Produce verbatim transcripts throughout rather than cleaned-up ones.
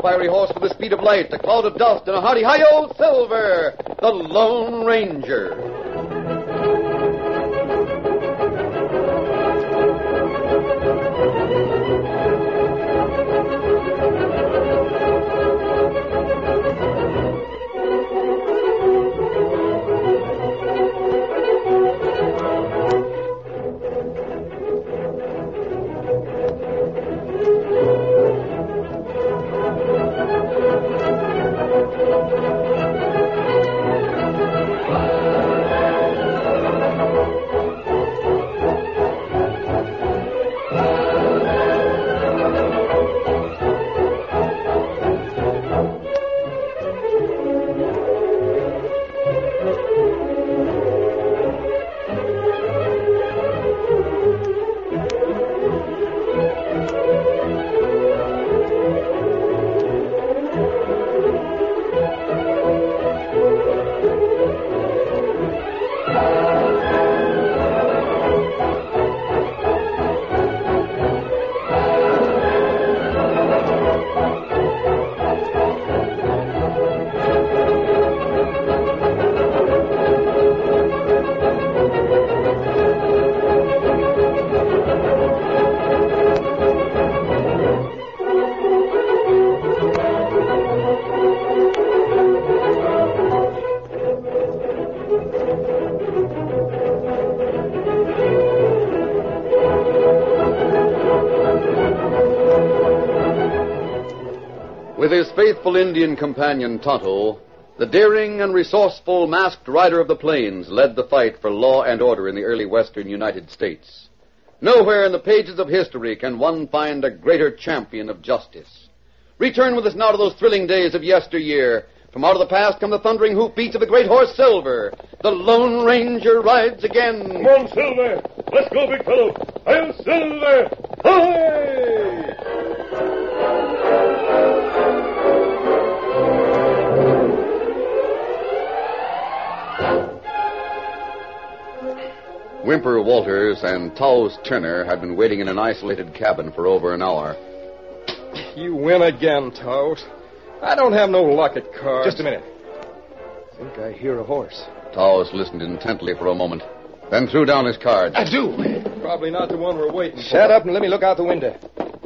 fiery horse with the speed of light, a cloud of dust, and a hearty hi-yo, Silver, the Lone Ranger. With his faithful Indian companion, Tonto, the daring and resourceful masked rider of the plains led the fight for law and order in the early western United States. Nowhere in the pages of history can one find a greater champion of justice. Return with us now to those thrilling days of yesteryear. From out of the past come the thundering hoofbeats of the great horse Silver. The Lone Ranger rides again. Come on, Silver. Let's go, big fellow. I'll Silver. Hi! Whymper Walters and Taos Turner had been waiting in an isolated cabin for over an hour. You win again, Taos. I don't have no luck at cards. Just a minute. I think I hear a horse. Taos listened intently for a moment, then threw down his cards. I do. Probably not the one we're waiting for. Shut up and let me look out the window.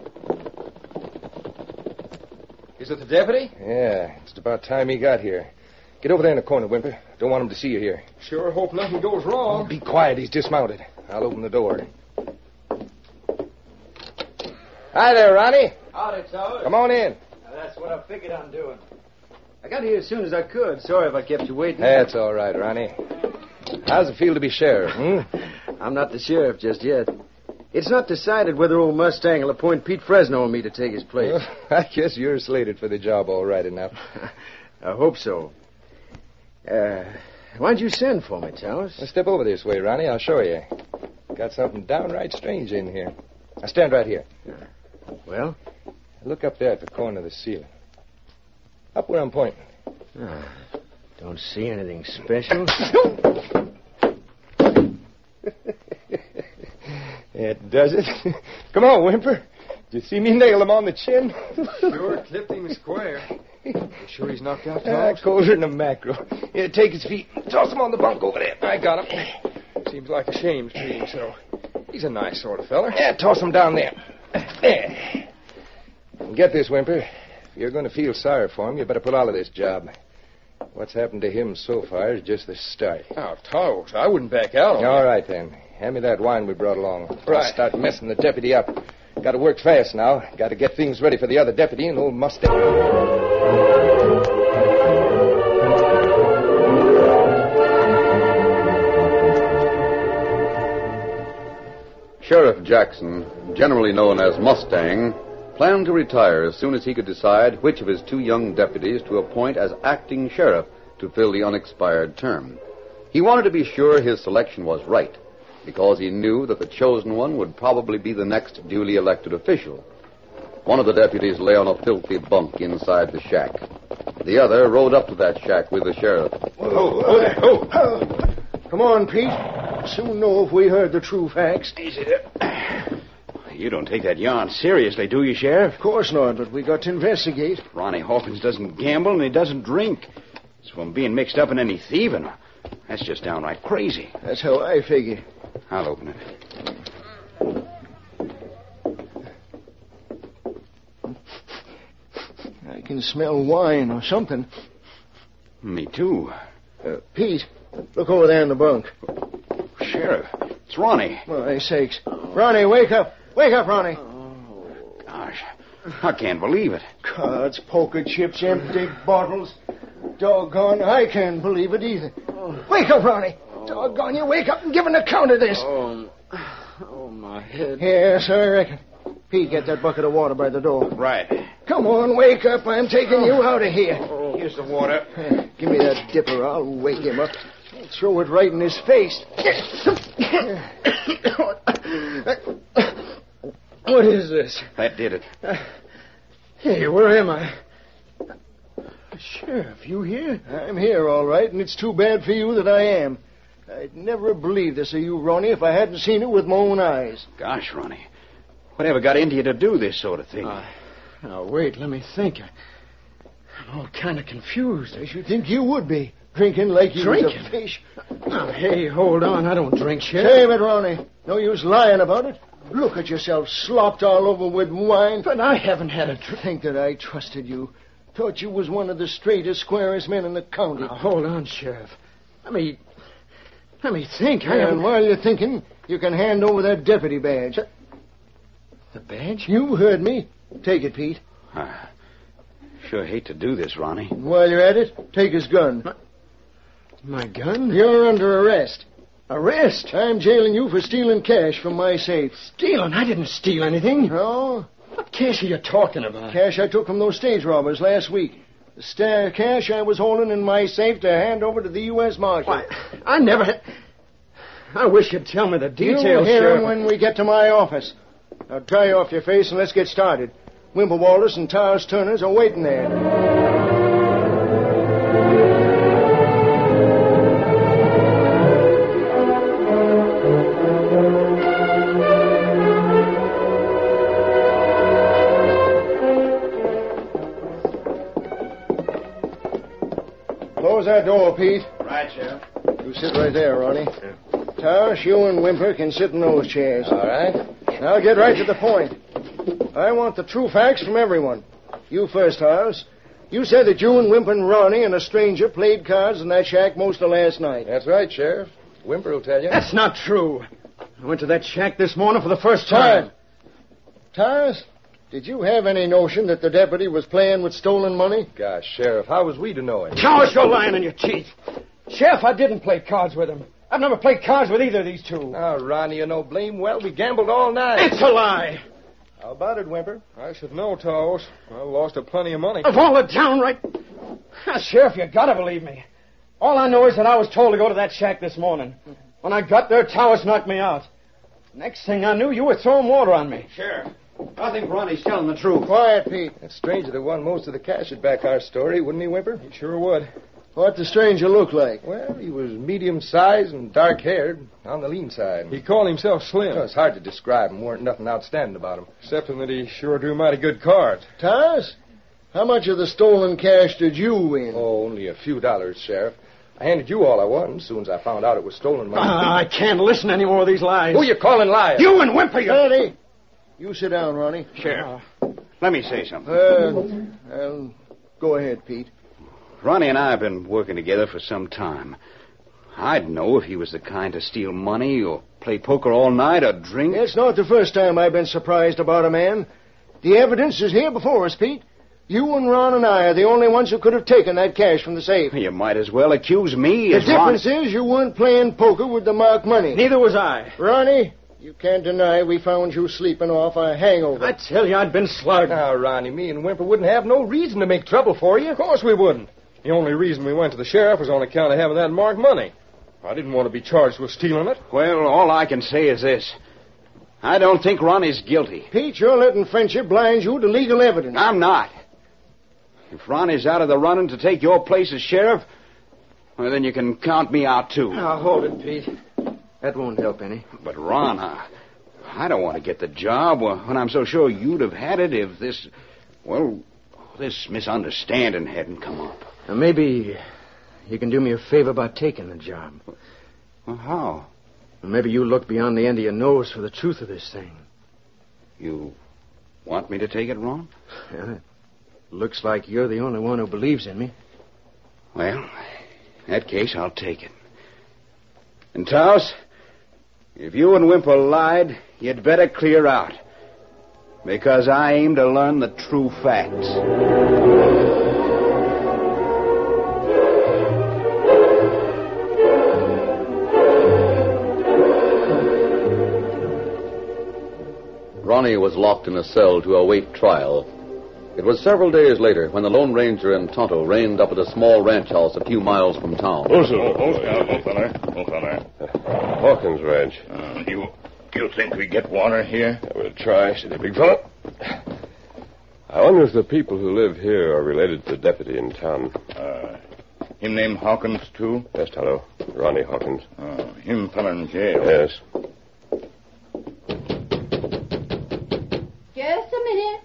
Is it the deputy? Yeah, it's about time he got here. Get over there in the corner, Whymper. Don't want him to see you here. Sure hope nothing goes wrong. Oh, be quiet. He's dismounted. I'll open the door. Hi there, Ronnie. Howdy, Taos. Come on in. Uh, that's what I figured on doing. I got here as soon as I could. Sorry if I kept you waiting. That's all right, Ronnie. How's it feel to be sheriff, hmm? I'm not the sheriff just yet. It's not decided whether old Mustang will appoint Pete Fresno and me to take his place. Well, I guess you're slated for the job all right enough. I hope so. Uh, why'd you send for me, Taos? Well, step over this way, Ronnie. I'll show you. Got something downright strange in here. Now stand right here. Uh, well? Look up there at the corner of the ceiling. Up where I'm pointing. Uh, don't see anything special. It does it. Come on, Whymper. Did you see me nail him on the chin? Sure clipped him square. You sure he's knocked out, Ah, Taos? colder than a mackerel. Here, take his feet. Toss him on the bunk over there. I got him. Seems like a shame treating so. He's a nice sort of feller. Yeah, toss him down there. There. Get this, Whymper. If you're going to feel sorry for him, you better pull out of this job. What's happened to him so far is just the start. Oh, Taos, I wouldn't back out on All you. right, then. Hand me that wine we brought along. Right. I'll start messing the deputy up. Got to work fast now. Got to get things ready for the other deputy and old Mustang. Sheriff Jackson, generally known as Mustang, planned to retire as soon as he could decide which of his two young deputies to appoint as acting sheriff to fill the unexpired term. He wanted to be sure his selection was right, because he knew that the chosen one would probably be the next duly elected official. One of the deputies lay on a filthy bunk inside the shack. The other rode up to that shack with the sheriff. Oh, oh, oh, oh. Come on, Pete. Soon know if we heard the true facts. Easy there. You don't take that yarn seriously, do you, Sheriff? Of course not, but we got to investigate. Ronnie Hawkins doesn't gamble and he doesn't drink. As for him being mixed up in any thieving, that's just downright crazy. That's how I figure. I'll open it. I can smell wine or something. Me too. Uh, Pete, look over there in the bunk. Sheriff, it's Ronnie. My sakes. Ronnie, wake up. Wake up, Ronnie. Gosh, I can't believe it. Cards, poker chips, empty bottles. Doggone, I can't believe it either. Wake up, Ronnie. Doggone you, wake up and give an account of this. Oh, oh, my head. Yes, I reckon. Pete, get that bucket of water by the door. Right. Come on, wake up. I'm taking you out of here. Here's the water. Uh, give me that dipper. I'll wake him up. I'll throw it right in his face. What is this? That did it. Uh, hey, where am I? Sheriff, you here? I'm here, all right, and it's too bad for you that I am. I'd never have believed this of you, Ronnie, if I hadn't seen it with my own eyes. Gosh, Ronnie. Whatever got into you to do this sort of thing? Uh, now, wait, let me think. I'm all kind of confused. I should think you would be. Drinking like you was a fish. Oh, hey, hold on. I don't drink, Sheriff. Save it, Ronnie. No use lying about it. Look at yourself, slopped all over with wine. But I haven't had a drink. Think that I trusted you. Thought you was one of the straightest, squarest men in the county. Now, hold on, Sheriff. Let me... Let me think. I And haven't... while you're thinking, you can hand over that deputy badge. The badge? You heard me. Take it, Pete. I sure hate to do this, Ronnie. And while you're at it, take his gun. My gun? You're under arrest. Arrest? I'm jailing you for stealing cash from my safe. Stealing? I didn't steal anything. No? What cash are you talking about? Cash I took from those stage robbers last week. The sta- cash I was holding in my safe to hand over to the U S Marshal. Why, I never had... I wish you'd tell me the details, You'll hear Sheriff. him when we get to my office. Now dry off your face and let's get started. Wimple Walters and Towers Turners are waiting there. Close that door, Pete. Right, Sheriff. You sit right there, Ronnie. Towers, you and Wimper can sit in those chairs. All right. Now get right to the point. I want the true facts from everyone. You first, Towers. You said that you and Wimper and Ronnie and a stranger played cards in that shack most of last night. That's right, Sheriff. Wimper will tell you. That's not true. I went to that shack this morning for the first time. Towers, did you have any notion that the deputy was playing with stolen money? Gosh, Sheriff, how was we to know it? Towers, you're lying in your teeth. Sheriff, I didn't play cards with him. I've never played cards with either of these two. Now, Ronnie, you know blame well. We gambled all night. It's a lie. How about it, Wimper? I should know, Towers. I lost a plenty of money. Of all the downright... Ah, Sheriff, you gotta believe me. All I know is that I was told to go to that shack this morning. When I got there, Towers knocked me out. Next thing I knew, you were throwing water on me. Sheriff, I think Ronnie's telling the truth. Quiet, Pete. That stranger that won most of the cash would back our story, wouldn't he, Wimper? He sure would. What the stranger look like? Well, he was medium-sized and dark-haired, on the lean side. He called himself Slim. Well, it's hard to describe him. Weren't nothing outstanding about him. Excepting that he sure drew mighty good cards. Towers, how much of the stolen cash did you win? Oh, only a few dollars, Sheriff. I handed you all I won as soon as I found out it was stolen money. Ah, I can't listen to any more of these lies. Who you calling liar? You and Wimper, you... Eddie, you sit down, Ronnie. Sheriff, let me say something. Uh, well, go ahead, Pete. Ronnie and I have been working together for some time. I'd know if he was the kind to steal money or play poker all night or drink. It's not the first time I've been surprised about a man. The evidence is here before us, Pete. You and Ron and I are the only ones who could have taken that cash from the safe. You might as well accuse me The as Ron- difference is you weren't playing poker with the marked money. Neither was I. Ronnie, you can't deny we found you sleeping off a hangover. I tell you, I'd been slugged. Now, Ronnie, me and Wimper wouldn't have no reason to make trouble for you. Of course we wouldn't. The only reason we went to the sheriff was on account of having that marked money. I didn't want to be charged with stealing it. Well, all I can say is this. I don't think Ronnie's guilty. Pete, you're letting friendship blind you to legal evidence. I'm not. If Ronnie's out of the running to take your place as sheriff, well, then you can count me out, too. Now, hold it, Pete. That won't help any. But, Ron, I, I don't want to get the job when I'm so sure you'd have had it if this, well, this misunderstanding hadn't come up. Now, maybe you can do me a favor by taking the job. Well, how? Maybe you look beyond the end of your nose for the truth of this thing. You want me to take it, Ron? Yeah, it looks like you're the only one who believes in me. Well, in that case, I'll take it. And, Taos, if you and Wimple lied, you'd better clear out. Because I aim to learn the true facts. Ronnie was locked in a cell to await trial. It was several days later when the Lone Ranger and Tonto reined up at a small ranch house a few miles from town. Oh, oh, oh, oh, feller. Oh, feller. Uh, Hawkins Ranch. Uh, you, you think we get water here? I will try, said the big fellow. I wonder if the people who live here are related to the deputy in town. Uh, him name Hawkins, too? Yes, Tonto. Ronnie Hawkins. Uh, him fella in jail. Yes. Just a minute.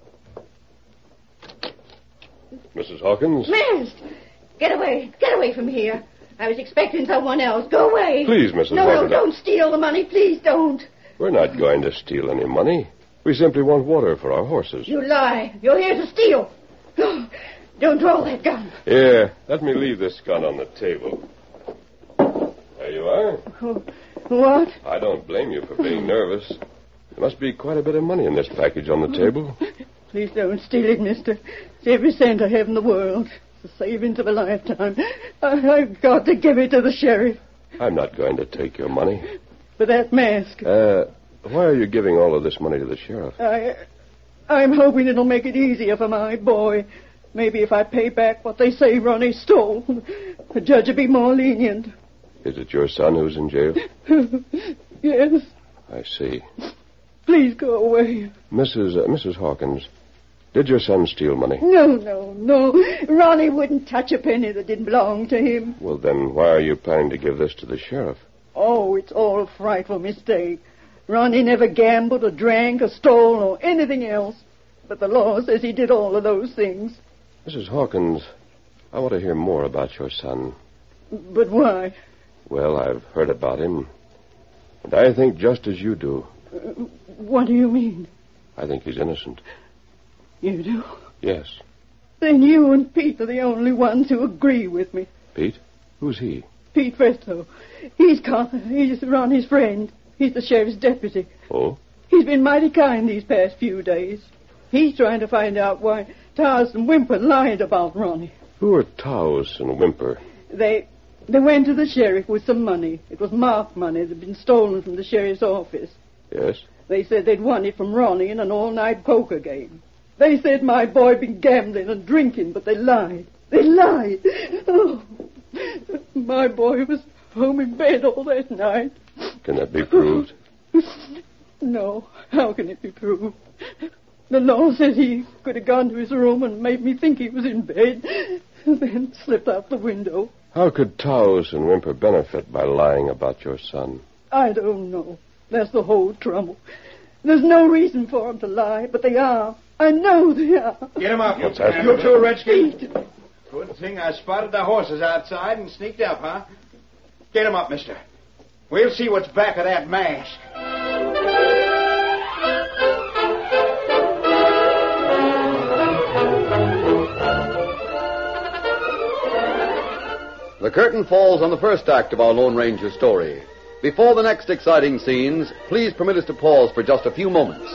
Missus Hawkins? Mist! Get away. Get away from here. I was expecting someone else. Go away. Please, Missus No, Hawkins. no, don't steal the money. Please don't. We're not going to steal any money. We simply want water for our horses. You lie. You're here to steal. No, don't draw that gun. Here, let me leave this gun on the table. There you are. Oh, what? I don't blame you for being nervous. There must be quite a bit of money in this package on the table. Please don't steal it, mister. It's every cent I have in the world. It's the savings of a lifetime. I, I've got to give it to the sheriff. I'm not going to take your money. But that mask. Uh, why are you giving all of this money to the sheriff? I, I'm hoping it'll make it easier for my boy. Maybe if I pay back what they say Ronnie stole, the judge will be more lenient. Is it your son who's in jail? Yes. I see. Please go away. Missus Uh, Missus Hawkins, did your son steal money? No, no, no. Ronnie wouldn't touch a penny that didn't belong to him. Well, then why are you planning to give this to the sheriff? Oh, it's all a frightful mistake. Ronnie never gambled or drank or stole or anything else. But the law says he did all of those things. Missus Hawkins, I want to hear more about your son. But why? Well, I've heard about him. And I think just as you do. Uh, what do you mean? I think he's innocent. You do? Yes. Then you and Pete are the only ones who agree with me. Pete? Who's he? Pete Fresno. He's Con- he's Ronnie's friend. He's the sheriff's deputy. Oh? He's been mighty kind these past few days. He's trying to find out why Taos and Wimper lied about Ronnie. Who are Taos and Wimper? They they went to the sheriff with some money. It was marked money that had been stolen from the sheriff's office. Yes? They said they'd won it from Ronnie in an all-night poker game. They said my boy been gambling and drinking, but they lied. They lied. Oh, my boy was home in bed all that night. Can that be proved? No. How can it be proved? The law says he could have gone to his room and made me think he was in bed, and then slipped out the window. How could Taos and Wimper benefit by lying about your son? I don't know. That's the whole trouble. There's no reason for them to lie, but they are. I know they are. Get him up. What's that? You too, Redskin. Pete. Good thing I spotted the horses outside and sneaked up, huh? Get him up, mister. We'll see what's back of that mask. The curtain falls on the first act of our Lone Ranger story. Before the next exciting scenes, please permit us to pause for just a few moments.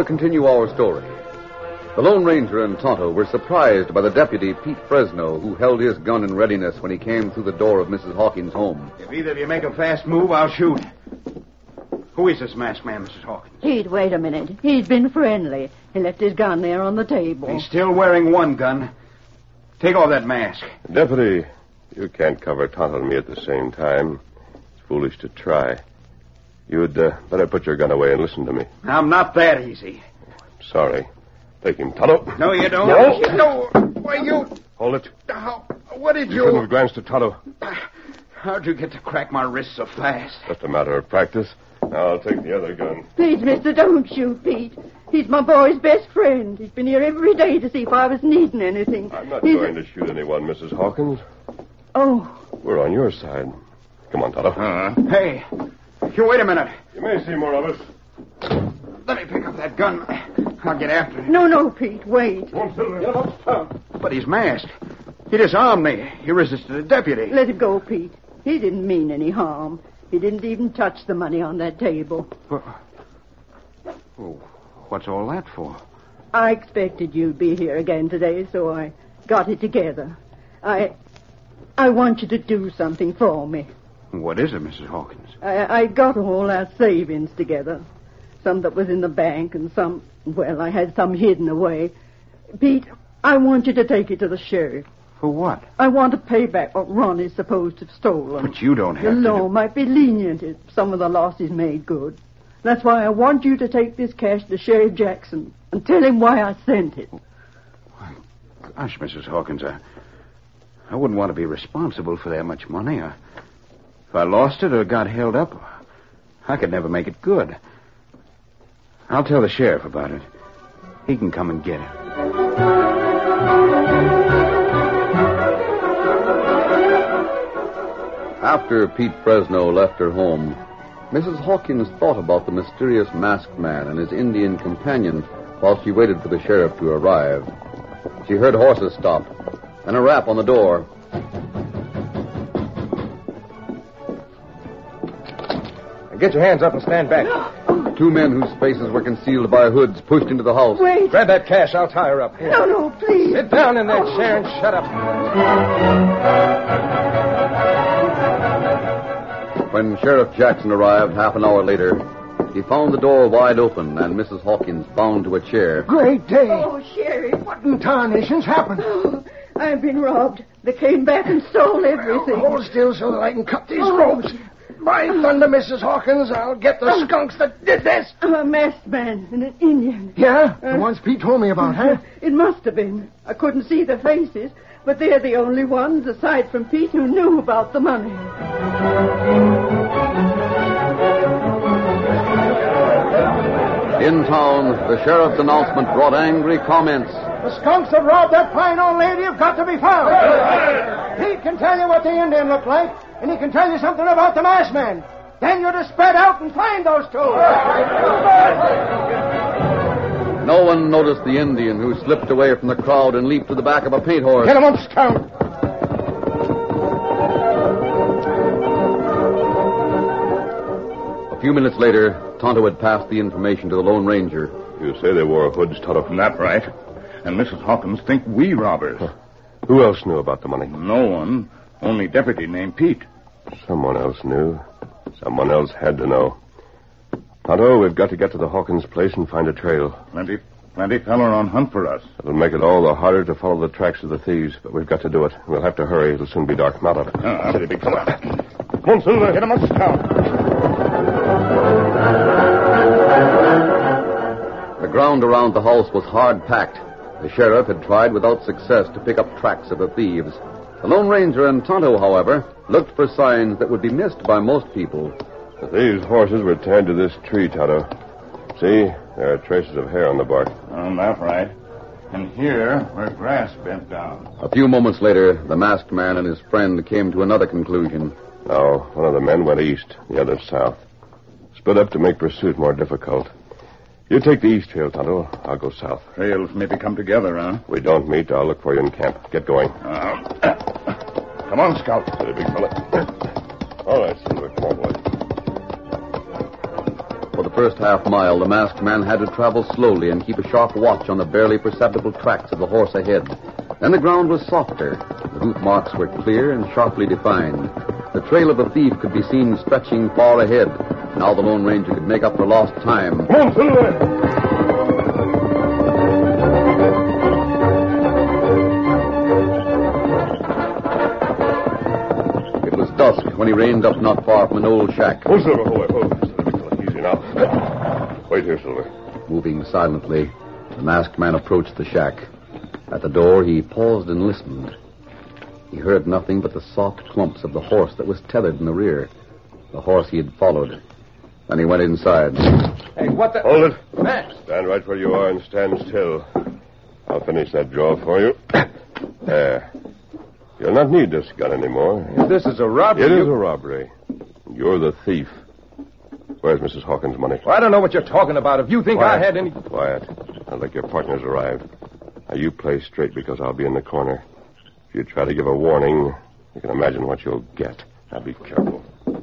continue our story. The Lone Ranger and Tonto were surprised by the deputy, Pete Fresno, who held his gun in readiness when he came through the door of Missus Hawkins' home. If either of you make a fast move, I'll shoot. Who is this masked man, Missus Hawkins? Pete, wait a minute. He's been friendly. He left his gun there on the table. He's still wearing one gun. Take off that mask. Deputy, you can't cover Tonto and me at the same time. It's foolish to try. You'd uh, better put your gun away and listen to me. I'm not that easy. Sorry. Take him, Tonto. No, you don't. No. No. Why, you... Hold it. How... What did You you... shouldn't have glanced at Tonto. How'd you get to crack my wrist so fast? Just a matter of practice. Now I'll take the other gun. Please, mister, don't shoot Pete. He's my boy's best friend. He's been here every day to see if I was needing anything. I'm not He's... going to shoot anyone, Missus Hawkins. Oh. We're on your side. Come on, Tonto. Uh, hey, you wait a minute. You may see more of us. Let me pick up that gun. I'll get after him. No, no, Pete, wait. But he's masked. He disarmed me. He resisted a deputy. Let him go, Pete. He didn't mean any harm. He didn't even touch the money on that table. Oh, what's all that for? I expected you'd be here again today, so I got it together. I... I want you to do something for me. What is it, Missus Hawkins? I, I got all our savings together. Some that was in the bank and some, well, I had some hidden away. Pete, I want you to take it to the sheriff. For what? I want to pay back what Ronnie's supposed to have stolen. But you don't have the to. The law do... might be lenient if some of the loss is made good. That's why I want you to take this cash to Sheriff Jackson and tell him why I sent it. Gosh, Missus Hawkins, I, I wouldn't want to be responsible for that much money. I, if I lost it or got held up, I could never make it good. I'll tell the sheriff about it. He can come and get it. After Pete Fresno left her home, Missus Hawkins thought about the mysterious masked man and his Indian companion while she waited for the sheriff to arrive. She heard horses stop and a rap on the door. Get your hands up and stand back. Two men whose faces were concealed by hoods pushed into the house. Wait. Grab that cash. I'll tie her up. Here. No, no, please. Sit down in that chair and shut up. When Sheriff Jackson arrived half an hour later, he found the door wide open and Missus Hawkins bound to a chair. Great day. Oh, Sheriff. What in tarnation's happened? Oh, I've been robbed. They came back and stole everything. Well, hold still so that I can cut these Oh. ropes. By thunder, Missus Hawkins, I'll get the skunks that did this. A masked man and an Indian. Yeah? Uh, the ones Pete told me about, huh? It must have been. I couldn't see their faces, but they're the only ones, aside from Pete, who knew about the money. In town, the sheriff's announcement brought angry comments. The skunks that robbed that fine old lady have got to be found. Pete can tell you what the Indian looked like, and he can tell you something about the masked man. Then you're to spread out and find those two. No one noticed the Indian who slipped away from the crowd and leaped to the back of a paint horse. Get him up, Scout. A few minutes later, Tonto had passed the information to the Lone Ranger. You say they wore hoods, Tonto. That's right. And Missus Hawkins think we robbers. Huh. Who else knew about the money? No one. Only deputy named Pete. Someone else knew. Someone else had to know. Tonto, we've got to get to the Hawkins place and find a trail. Plenty, plenty feller on hunt for us. It'll make it all the harder to follow the tracks of the thieves, but we've got to do it. We'll have to hurry. It'll soon be dark. Mount up. Ah, steady, big fella. Come on, Silver. Get him up, Scout. The ground around the house was hard packed. The sheriff had tried without success to pick up tracks of the thieves. The Lone Ranger and Tonto, however, looked for signs that would be missed by most people. The thieves' horses were tied to this tree, Tonto. See, there are traces of hair on the bark. Oh, that's right. And here, where grass bent down. A few moments later, the masked man and his friend came to another conclusion. No, one of the men went east, the other south. Split up to make pursuit more difficult. You take the east trail, Tonto. I'll go south. Trails maybe come together, huh? If we don't meet, I'll look for you in camp. Get going. Uh, come on, Scout. Steady, big fella. All right, Silver. Come on, boys. For the first half mile, the masked man had to travel slowly and keep a sharp watch on the barely perceptible tracks of the horse ahead. Then the ground was softer. The hoof marks were clear and sharply defined. The trail of the thief could be seen stretching far ahead. Now the Lone Ranger could make up for lost time. Come on, Silver! Dusk when he reined up not far from an old shack. Oh, Silver, hold it. Easy now. Wait here, Silver. Moving silently, the masked man approached the shack. At the door, he paused and listened. He heard nothing but the soft clumps of the horse that was tethered in the rear. The horse he had followed. Then he went inside. Hey, what the... Hold it. Max! Stand right where you are and stand still. I'll finish that job for you. There. You'll not need this gun anymore. If this is a robbery... It is you... a robbery. You're the thief. Where's Missus Hawkins' money? Well, I don't know what you're talking about. If you think Quiet. I had any... Quiet. I'll let your partners arrive. Now, you play straight because I'll be in the corner. If you try to give a warning, you can imagine what you'll get. Now, be careful.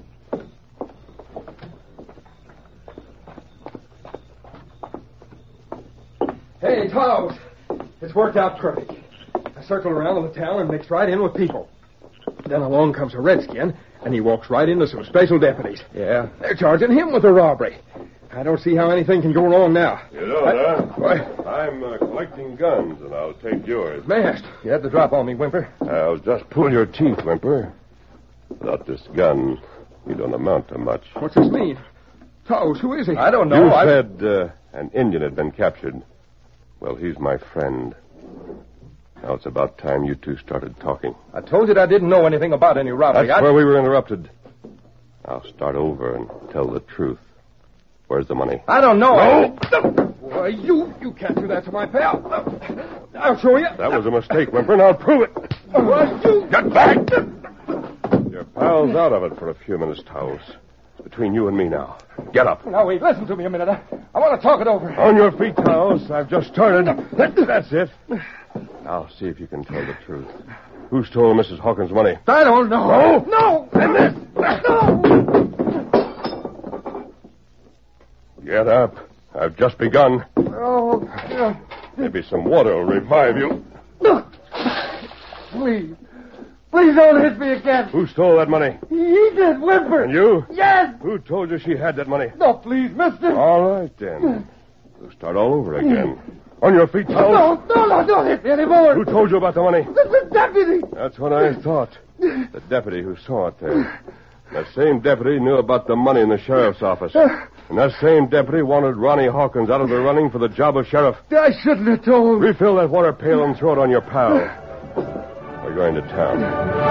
Hey, Tom. It's worked out perfect. I circled around in the town and mixed right in with people. Then along comes a redskin, and he walks right into some special deputies. Yeah. They're charging him with a robbery. I don't see how anything can go wrong now. You know, I... huh? What? I'm uh, collecting guns, and I'll take yours. Masked. You had the drop on me, Whimper. I'll just pull your teeth, Whimper. Without this gun, you don't amount to much. What's this mean? Toes, who is he? I don't You I... said uh, an Indian had been captured. Well, he's my friend. Now it's about time you two started talking. I told you that I didn't know anything about any robbery. That's I... where we were interrupted. I'll start over and tell the truth. Where's the money? I don't know. No! I... Why, you, you can't do that to my pal. I'll show you. That was a mistake, Whimper, and I'll prove it. Why, you... Get back! Your pal's out of it for a few minutes, Taos. It's between you and me now. Get up. Now, wait, listen to me a minute. I, I want to talk it over. On your feet, Taos. I've just started. That's it. Now, see if you can tell the truth. Who stole Missus Hawkins' money? I don't know. No! No! And this! No! Get up. I've just begun. Oh, yeah. Maybe some water will revive you. No. Please. Please don't hit me again. Who stole that money? He did, Whimper. And you? Yes. Who told you she had that money? No, please, mister. All right, then. We'll start all over again. On your feet, Taos. No, no, no, don't hit me anymore. Who told you about the money? The, the deputy. That's what I thought. The deputy who saw it there. That same deputy knew about the money in the sheriff's office. And that same deputy wanted Ronnie Hawkins out of the running for the job of sheriff. I shouldn't have told. Refill that water pail and throw it on your pal. We're going to town.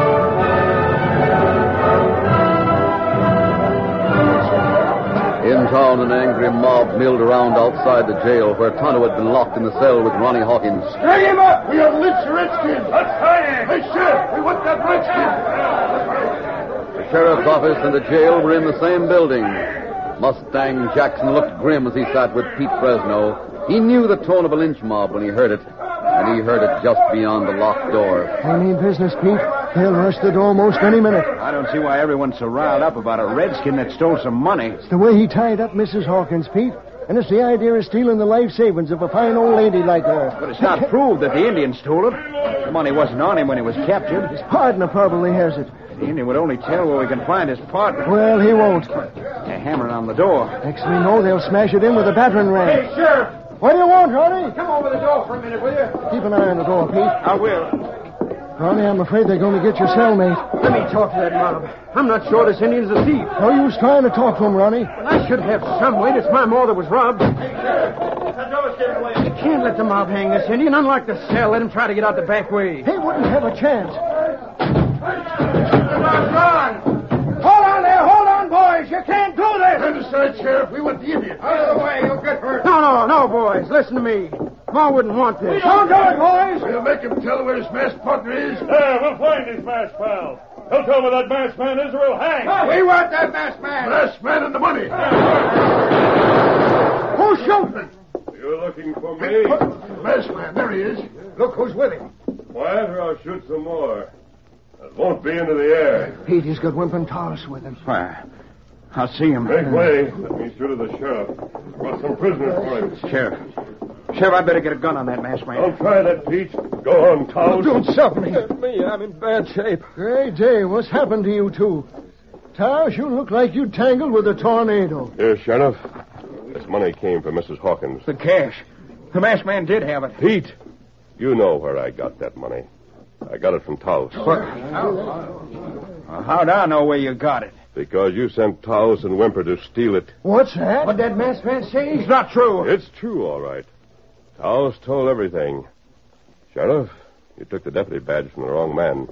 In town, an angry mob milled around outside the jail where Tonto had been locked in the cell with Ronnie Hawkins. String him up! We have lynched the redskin! Let's fight him! Hey, Sheriff, we want that redskin! The sheriff's office and the jail were in the same building. Mustang Jackson looked grim as he sat with Pete Fresno. He knew the tone of a lynch mob when he heard it, and he heard it just beyond the locked door. Any business, Pete? They'll rush the door most any minute. I don't see why everyone's so riled up about a redskin that stole some money. It's the way he tied up Missus Hawkins, Pete. And it's the idea of stealing the life savings of a fine old lady like her. But it's not proved that the Indian stole it. The money wasn't on him when he was captured. His partner probably has it. The Indian would only tell where we can find his partner. Well, he won't. They're hammering on the door. Next we know, they'll smash it in with a battering ram. Hey, Sheriff. What do you want, Ronnie? Come over the door for a minute, will you? Keep an eye on the door, Pete. I will. Ronnie, I'm afraid they're going to get your cellmate. Let me talk to that mob. I'm not sure this Indian's a thief. No use trying to talk to him, Ronnie. Well, I should have some way to my more that was robbed. Hey, Sheriff, that door's getting away. You can't let the mob hang this Indian. Unlike the cell, let him try to get out the back way. He wouldn't have a chance. Run! Hold on there! Hold on, boys! You can't do this! Stand aside, Sheriff. We want the Indian. Out of the way! You'll get hurt. No, no, no, boys. Listen to me. Ma wouldn't want this. Don't do it, boys! We'll make him tell where his masked partner is. Yeah, we'll find his masked pal. He'll tell where that masked man is or we'll hang. We want that masked man. Masked man and the money. Who's shooting? You're looking for me? Masked man, there he is. Look who's with him. Quiet or I'll shoot some more. That won't be into the air. Pete, he's got Wimp and Taos with him. Why, I'll see him. Make way. Let me through to the sheriff. Brought some prisoners for him. Sheriff. Sheriff, I'd better get a gun on that masked man. Don't try that, Pete. Go on, Towers. Don't stop me. Me, I'm in bad shape. Great day. What's happened to you two? Towers, you look like you tangled with a tornado. Here, Sheriff. This money came from Missus Hawkins. The cash. The masked man did have it. Pete, you know where I got that money. I got it from Taos. What? Well, how'd I know where you got it? Because you sent Taos and Wimper to steal it. What's that? What that masked man say? It's not true. It's true, all right. Taos told everything. Sheriff, you took the deputy badge from the wrong man.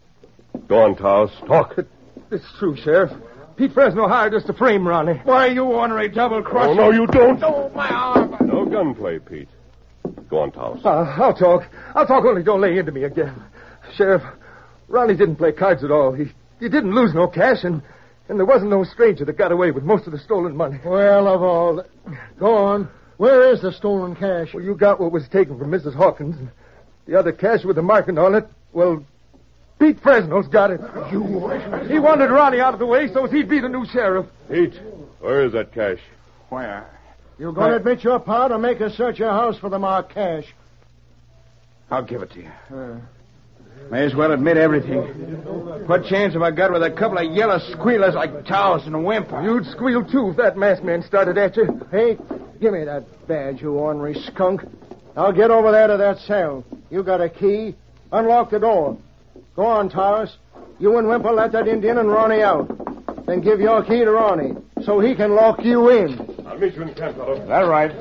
Go on, Taos. Talk. It's true, Sheriff. Pete Fresno hired us to frame Ronnie. Why, you ornery double-crosser. Oh, no, you don't. Oh, my arm. No gunplay, Pete. Go on, Taos. Uh, I'll talk. I'll talk, only don't lay into me again. Sheriff, Ronnie didn't play cards at all. He he didn't lose no cash, and, and there wasn't no stranger that got away with most of the stolen money. Well, of all the... Go on. Where is the stolen cash? Well, you got what was taken from Missus Hawkins, and the other cash with the marking on it, well, Pete Fresno's got it. You... He wanted Ronnie out of the way so he'd be the new sheriff. Pete, where is that cash? Where? You going to admit your part or make us search your house for the marked cash? I'll give it to you. Uh, May as well admit everything. What chance have I got with a couple of yellow squealers like Taos and Wimper? You'd squeal, too, if that masked man started at you. Hey, give me that badge, you ornery skunk. I'll get over there to that cell. You got a key. Unlock the door. Go on, Taos. You and Wimper let that Indian and Ronnie out. Then give your key to Ronnie so he can lock you in. I'll meet you in camp, fellow. That right.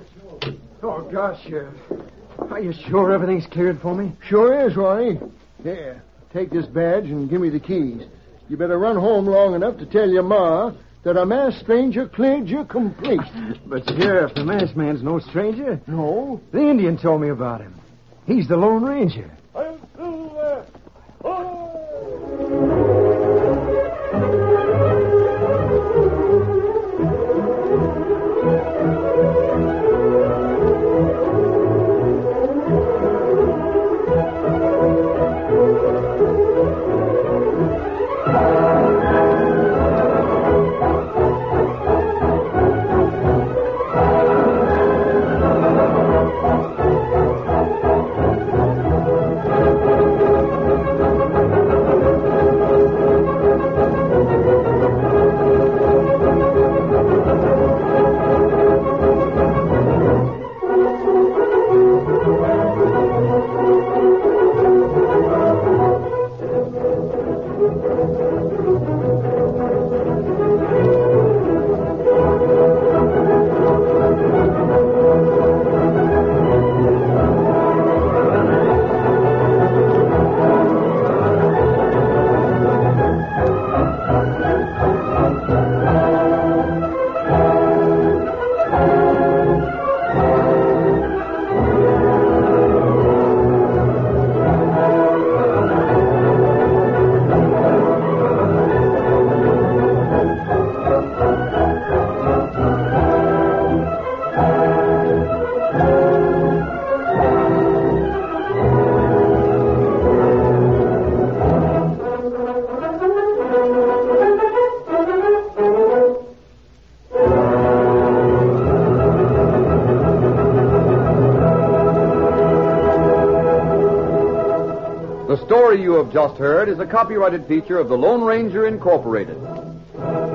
Oh, gosh, Sheriff. Are you sure everything's cleared for me? Sure is, Ronnie. Here, take this badge and give me the keys. You better run home long enough to tell your ma that a masked stranger cleared you complete. But, Sheriff, the masked man's no stranger. No? The Indian told me about him. He's the Lone Ranger. I'm still there. Oh! The story you have just heard is a copyrighted feature of the Lone Ranger Incorporated.